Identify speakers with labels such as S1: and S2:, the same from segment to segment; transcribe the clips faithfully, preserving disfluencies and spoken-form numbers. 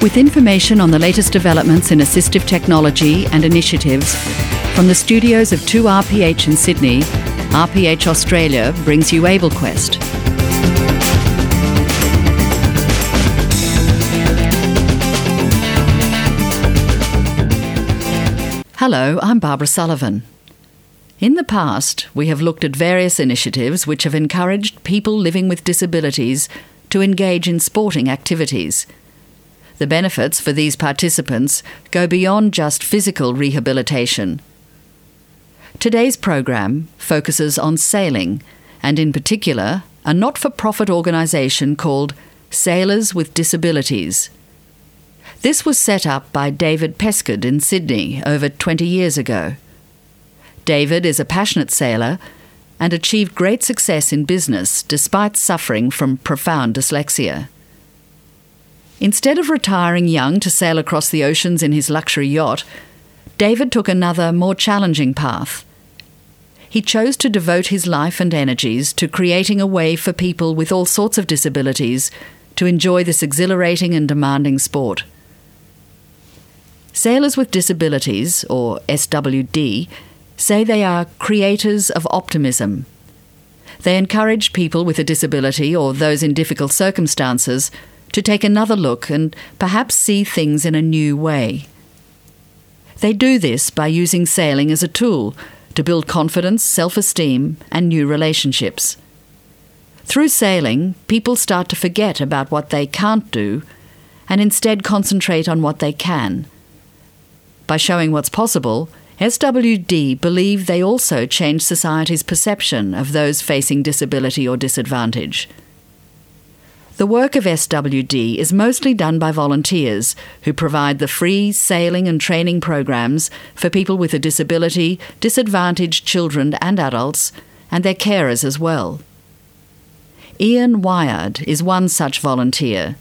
S1: With information on the latest developments in assistive technology and initiatives, from the studios of two R P H in Sydney, R P H Australia brings you AbleQuest. Hello, I'm Barbara Sullivan. In the past, we have looked at various initiatives which have encouraged people living with disabilities to engage in sporting activities. The benefits for these participants go beyond just physical rehabilitation. Today's program focuses on sailing, and in particular, a not-for-profit organisation called Sailors with Disabilities. This was set up by David Pescud in Sydney over twenty years ago. David is a passionate sailor and achieved great success in business despite suffering from profound dyslexia. Instead of retiring young to sail across the oceans in his luxury yacht, David took another, more challenging path. He chose to devote his life and energies to creating a way for people with all sorts of disabilities to enjoy this exhilarating and demanding sport. Sailors with Disabilities, or S W D, say they are creators of optimism. They encourage people with a disability or those in difficult circumstances to take another look and perhaps see things in a new way. They do this by using sailing as a tool to build confidence, self-esteem, and new relationships. Through sailing, people start to forget about what they can't do and instead concentrate on what they can. By showing what's possible, S W D believe they also change society's perception of those facing disability or disadvantage. The work of S W D is mostly done by volunteers who provide the free sailing and training programs for people with a disability, disadvantaged children and adults, and their carers as well. Ian Wyard is one such volunteer.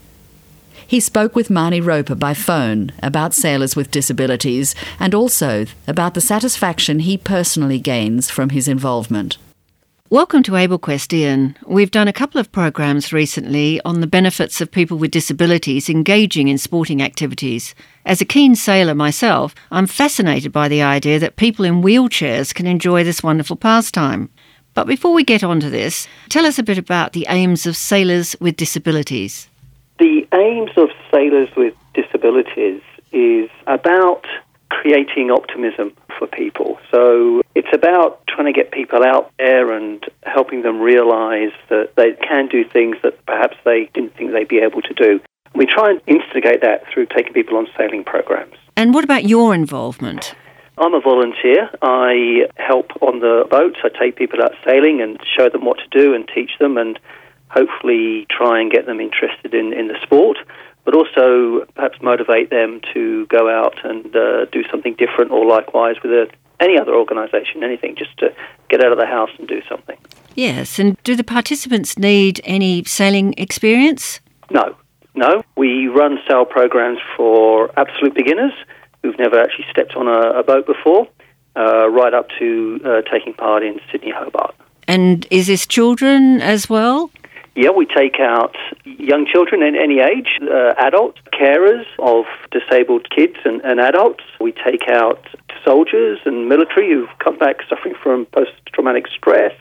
S1: He spoke with Marnie Roper by phone about Sailors with Disabilities and also about the satisfaction he personally gains from his involvement.
S2: Welcome to AbleQuest, Ian. We've done a couple of programs recently on the benefits of people with disabilities engaging in sporting activities. As a keen sailor myself, I'm fascinated by the idea that people in wheelchairs can enjoy this wonderful pastime. But before we get on to this, tell us a bit about the aims of Sailors with Disabilities.
S3: The aims of Sailors with Disabilities is about creating optimism for people. So it's about trying to get people out there and helping them realise that they can do things that perhaps they didn't think they'd be able to do. We try and instigate that through taking people on sailing programs.
S2: And what about your involvement?
S3: I'm a volunteer. I help on the boats. I take people out sailing and show them what to do and teach them and hopefully try and get them interested in, in the sport, but also perhaps motivate them to go out and uh, do something different, or likewise with a, any other organisation, anything, just to get out of the house and do something.
S2: Yes, and do the participants need any sailing experience?
S3: No, no. We run sail programs for absolute beginners who've never actually stepped on a, a boat before, uh, right up to uh, taking part in Sydney Hobart.
S2: And is this children as well?
S3: Yeah, we take out young children in any age, uh, adults, carers of disabled kids and, and adults. We take out soldiers and military who've come back suffering from post-traumatic stress.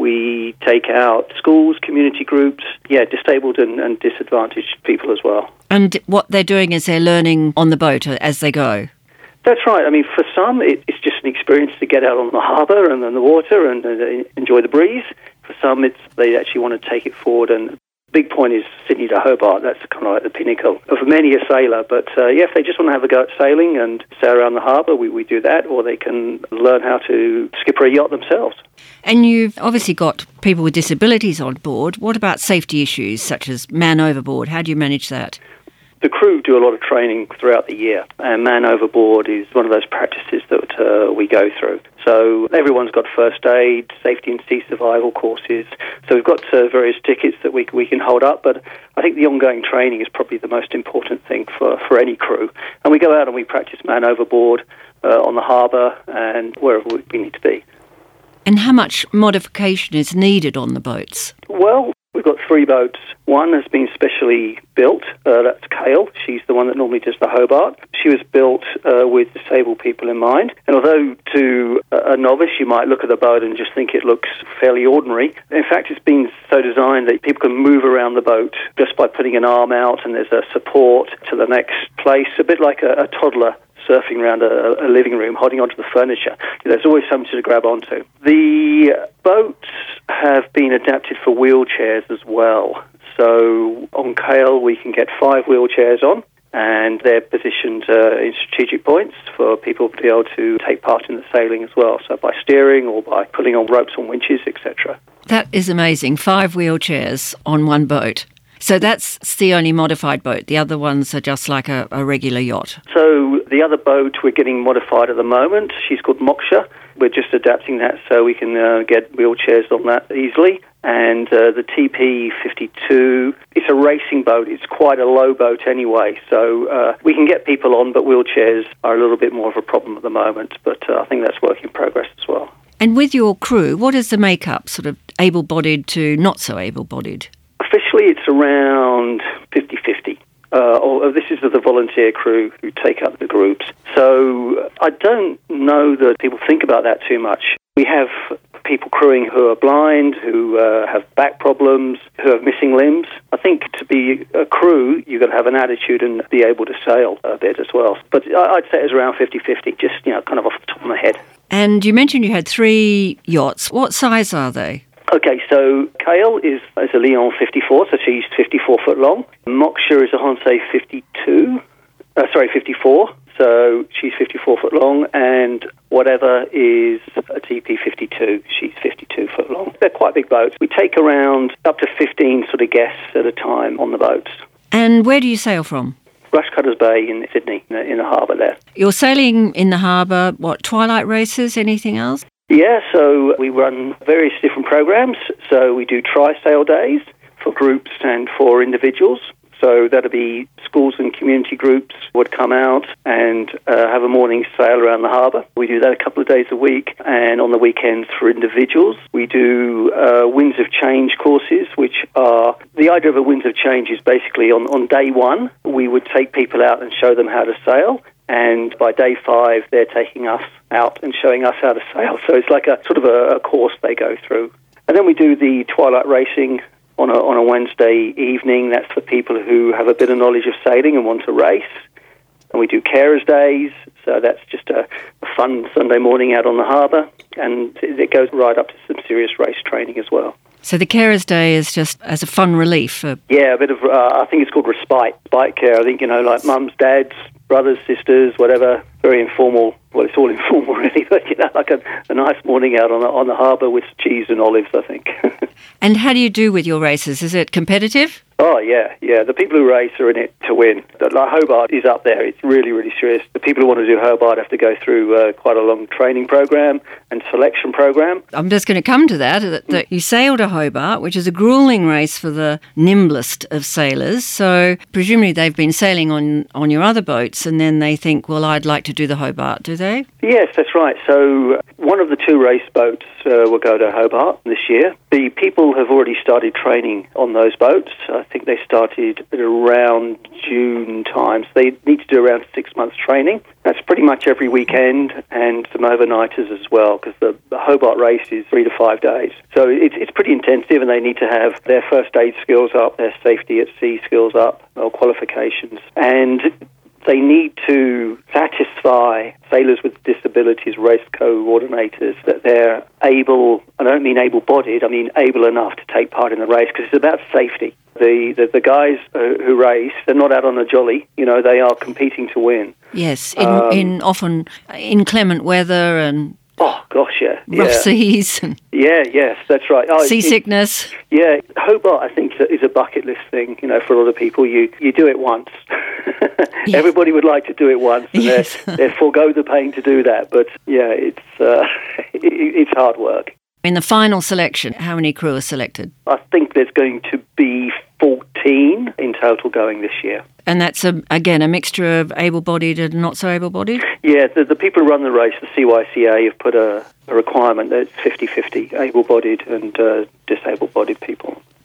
S3: We take out schools, community groups, yeah, disabled and, and disadvantaged people as well.
S2: And what they're doing is they're learning on the boat as they go?
S3: That's right. I mean, for some, it, it's just an experience to get out on the harbour and on the water and uh, enjoy the breeze. For some, it's they actually want to take it forward. And the big point is Sydney to Hobart. That's kind of like the pinnacle of many a sailor. But uh, yeah, if they just want to have a go at sailing and sail around the harbour, we, we do that. Or they can learn how to skipper a yacht themselves.
S2: And you've obviously got people with disabilities on board. What about safety issues such as man overboard? How do you manage that?
S3: The crew do a lot of training throughout the year, and man overboard is one of those practices that uh, we go through. So everyone's got first aid, safety and sea survival courses. So we've got uh, various tickets that we we can hold up, but I think the ongoing training is probably the most important thing for, for any crew. And we go out and we practice man overboard uh, on the harbour and wherever we need to be.
S2: And how much modification is needed on the boats?
S3: Well, We've got three boats. One has been specially built. Uh, that's Kale. She's the one that normally does the Hobart. She was built uh, with disabled people in mind. And although to a novice you might look at the boat and just think it looks fairly ordinary, in fact it's been so designed that people can move around the boat just by putting an arm out, and there's a support to the next place, a bit like a, a toddler surfing around a, a living room, holding onto the furniture. There's always something to grab onto. The boats have been adapted for wheelchairs as well. So on Kale we can get five wheelchairs on, and they're positioned uh, in strategic points for people to be able to take part in the sailing as well, so by steering or by pulling on ropes on winches, et cetera.
S2: That is amazing. Five wheelchairs on one boat. So that's the only modified boat. The other ones are just like a, a regular yacht.
S3: So the other boat we're getting modified at the moment, she's called Moksha. We're just adapting that so we can uh, get wheelchairs on that easily. And uh, the T P fifty-two, it's a racing boat. It's quite a low boat anyway. So uh, we can get people on, but wheelchairs are a little bit more of a problem at the moment. But uh, I think that's work in progress as well.
S2: And with your crew, what is the makeup, sort of able-bodied to not so able-bodied?
S3: Officially, it's around fifty-fifty. Uh, or this is the volunteer crew who take up the groups. So I don't know that people think about that too much. We have people crewing who are blind, who uh, have back problems, who have missing limbs. I think to be a crew, you've got to have an attitude and be able to sail a bit as well. But I'd say it's around fifty-fifty, just, you know, kind of off the top of my head.
S2: And you mentioned you had three yachts. What size are they?
S3: Okay, so Kale is, is a Leon fifty-four, so she's fifty-four foot long. Moksha is a Honsei fifty-two, uh, sorry, fifty-four, so she's fifty-four foot long, and whatever is a T P fifty-two, she's fifty-two foot long. They're quite big boats. We take around up to fifteen sort of guests at a time on the boats.
S2: And where do you sail from?
S3: Rushcutters Bay in Sydney, in the, in the harbour there.
S2: You're sailing in the harbour, what, twilight races, anything else?
S3: Yeah, so we run various different programs. So we do tri-sail days for groups and for individuals. So that'll be schools and community groups would come out and uh, have a morning sail around the harbour. We do that a couple of days a week, and on the weekends for individuals. We do uh, Winds of Change courses, which are, the idea of a Winds of Change is basically on, on day one, we would take people out and show them how to sail. And by day five, they're taking us out and showing us how to sail. So it's like a sort of a, a course they go through. And then we do the twilight racing on a, on a Wednesday evening. That's for people who have a bit of knowledge of sailing and want to race. And we do carers' days. So that's just a, a fun Sunday morning out on the harbour. And it goes right up to some serious race training as well.
S2: So the carers' day is just as a fun relief? For...
S3: Yeah, a bit of, uh, I think it's called respite, respite care. I think, you know, like mums, dads, brothers, sisters, whatever, very informal. Well, it's all informal, really, but, you know, like a, a nice morning out on the, on the harbour with cheese and olives, I think.
S2: And how do you do with your races? Is it competitive?
S3: Oh, yeah, yeah. The people who race are in it to win. Like Hobart is up there. It's really, really serious. The people who want to do Hobart have to go through uh, quite a long training program and selection program.
S2: I'm just going to come to that, that, that you sailed to Hobart, which is a gruelling race for the nimblest of sailors. So presumably they've been sailing on, on your other boats, and then they think, well, I'd like to do the Hobart, do they?
S3: Yes, that's right. So one of the two race boats uh, will go to Hobart this year. The people have already started training on those boats. I think they started at around June time. So they need to do around six months training. That's pretty much every weekend, and some overnighters as well, because the, the Hobart race is three to five days. So it's, it's pretty intensive, and they need to have their first aid skills up, their safety at sea skills up, or qualifications. And they need to satisfy sailors with disabilities, race coordinators, that they're able, I don't mean able-bodied, I mean able enough to take part in the race, because it's about safety. The, the, the guys uh, who race, they're not out on a jolly, you know, they are competing to win.
S2: Yes, in,
S3: um,
S2: in often inclement weather and...
S3: Oh, gosh, yeah.
S2: Rough
S3: yeah.
S2: seas. And
S3: yeah, yes, that's right. Oh,
S2: seasickness.
S3: It, yeah, Hobart, I think, is a bucket list thing, you know, for a lot of people. You, you do it once. Yes. Everybody would like to do it once, and yes. they they forego the pain to do that. But, yeah, it's uh, it, it's hard work.
S2: In the final selection, how many crew are selected?
S3: I think there's going to be fourteen in total going this year.
S2: And that's, a, again, a mixture of able-bodied and not so able-bodied?
S3: Yeah, the, the people who run the race, the C Y C A, have put a, a requirement that it's fifty-fifty able-bodied and uh, disabled-bodied people.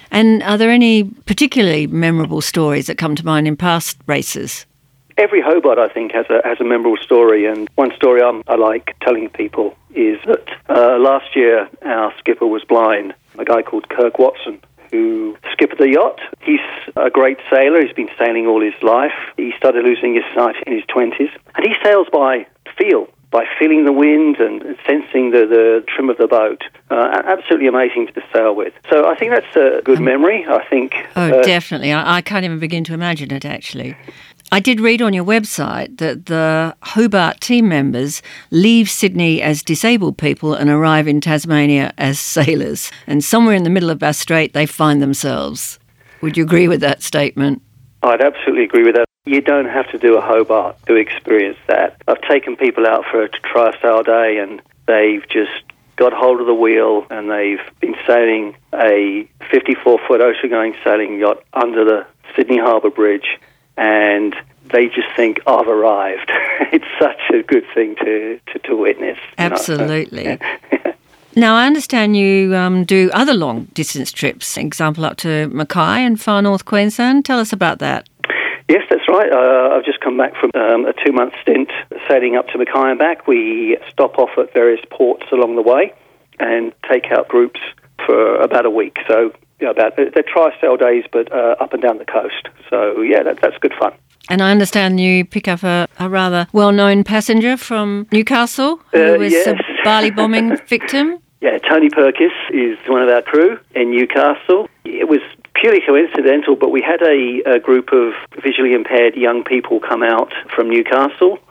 S2: And are there any particularly memorable stories that come to mind in past races?
S3: Every Hobart, I think, has a has a memorable story, and one story I'm, I like telling people is that uh, last year our skipper was blind, a guy called Kirk Watson, who skippered the yacht. He's a great sailor. He's been sailing all his life. He started losing his sight in his twenties, and he sails by feel, by feeling the wind and sensing the, the trim of the boat. Uh, absolutely amazing to sail with. So I think that's a good um, memory. I think.
S2: Oh,
S3: uh,
S2: definitely. I, I can't even begin to imagine it, actually. I did read on your website that the Hobart team members leave Sydney as disabled people and arrive in Tasmania as sailors. And somewhere in the middle of Bass Strait, they find themselves. Would you agree with that statement?
S3: I'd absolutely agree with that. You don't have to do a Hobart to experience that. I've taken people out for a tri-sail day and they've just got hold of the wheel and they've been sailing a fifty-four foot ocean-going sailing yacht under the Sydney Harbour Bridge, and they just think, I've arrived. It's such a good thing to, to, to witness.
S2: Absolutely.
S3: You know? Yeah.
S2: Now, I understand you um, do other long-distance trips, example up to Mackay in far north Queensland. Tell us about that.
S3: Yes, that's right. Uh, I've just come back from um, a two-month stint sailing up to Mackay and back. We stop off at various ports along the way and take out groups for about a week. So, you know, about they're tri-sail days, but uh, up and down the coast. So, yeah, that, that's good fun.
S2: And I understand you pick up a, a rather well-known passenger from Newcastle who
S3: uh,
S2: was
S3: yes.
S2: a Bali bombing victim.
S3: Yeah, Tony Perkis is one of our crew in Newcastle. It was purely coincidental, but we had a, a group of visually impaired young people come out from Newcastle.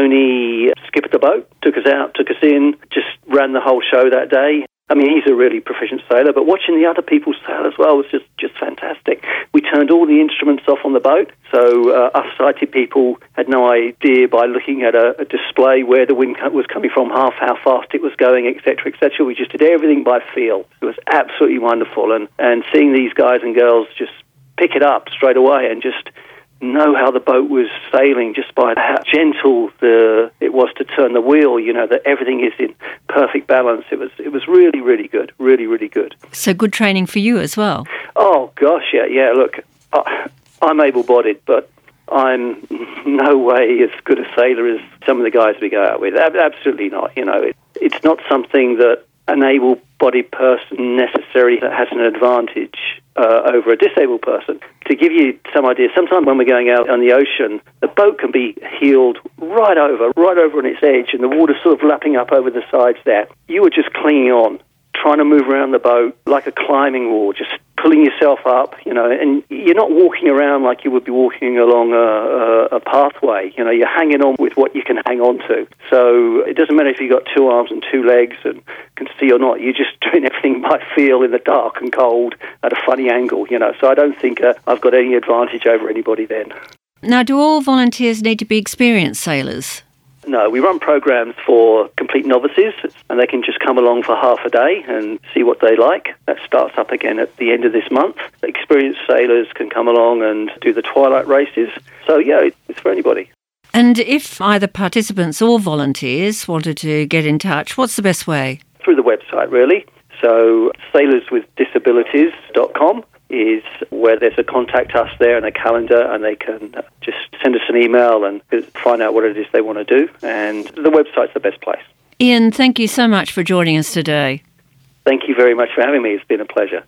S3: Tony skippered the boat, took us out, took us in, just ran the whole show that day. I mean, he's a really proficient sailor, but watching the other people sail as well was just, just fantastic. We turned all the instruments off on the boat, so uh, us sighted people had no idea by looking at a, a display where the wind was coming from, half how fast it was going, et cetera, et cetera. We just did everything by feel. It was absolutely wonderful, and, and seeing these guys and girls just pick it up straight away and just know how the boat was sailing just by how gentle the it was to turn the wheel, you know, that everything is in perfect balance. It was it was really, really good, really, really good.
S2: So good training for you as well.
S3: Oh, gosh, yeah, yeah, look, I, I'm able-bodied, but I'm no way as good a sailor as some of the guys we go out with. Absolutely not, you know. It, it's not something that an able-bodied person necessarily has an advantage uh, over a disabled person. To give you some idea, sometimes when we're going out on the ocean, the boat can be heeled right over, right over on its edge, and the water's sort of lapping up over the sides there. You are just clinging on, trying to move around the boat like a climbing wall, just pulling yourself up, you know, and you're not walking around like you would be walking along a, a, a pathway. You know, you're hanging on with what you can hang on to. So it doesn't matter if you've got two arms and two legs and can see or not. You're just doing everything by feel in the dark and cold at a funny angle, you know. So I don't think uh, I've got any advantage over anybody then.
S2: Now, do all volunteers need to be experienced sailors?
S3: No, we run programs for complete novices, and they can just come along for half a day and see what they like. That starts up again at the end of this month. Experienced sailors can come along and do the twilight races. So, yeah, it's for anybody.
S2: And if either participants or volunteers wanted to get in touch, what's the best way?
S3: Through the website, really. So, sailors with disabilities dot com is where there's a contact us there and a calendar, and they can just send us an email and find out what it is they want to do. And the website's the best place.
S2: Ian, thank you so much for joining us today.
S3: Thank you very much for having me. It's been a pleasure.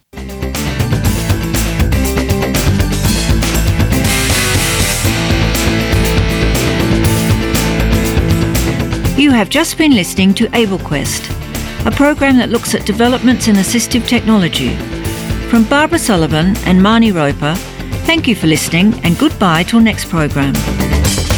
S2: You have just been listening to AbleQuest, a program that looks at developments in assistive technology. From Barbara Sullivan and Marnie Roper, thank you for listening and goodbye till next program.